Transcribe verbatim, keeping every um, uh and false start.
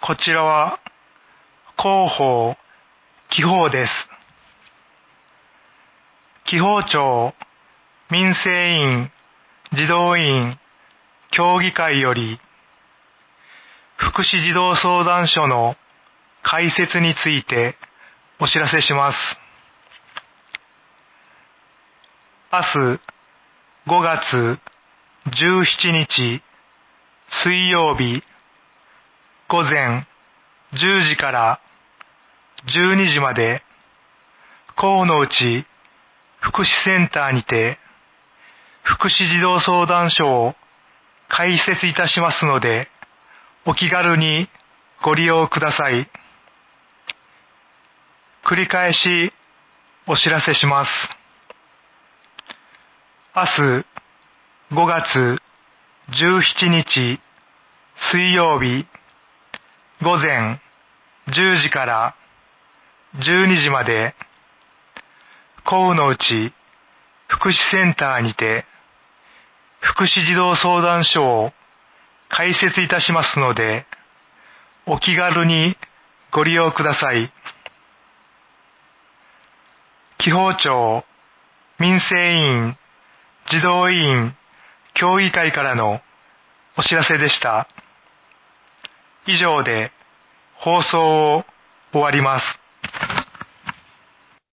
こちらは広報、紀報です。紀報庁民生委員児童委員協議会より福祉児童相談所の開設についてお知らせします。明日ごがつじゅうしちにち水曜日午前じゅうじからじゅうにじまで河野内福祉センターにて福祉児童相談所を開設いたしますので、お気軽にご利用ください。繰り返しお知らせします。明日ごがつじゅうしちにち水曜日午前じゅうじからじゅうにじまで河野内福祉センターにて福祉児童相談所を開設いたしますので、お気軽にご利用ください。紀報庁民生委員児童委員協議会からのお知らせでした。以上で放送を終わります。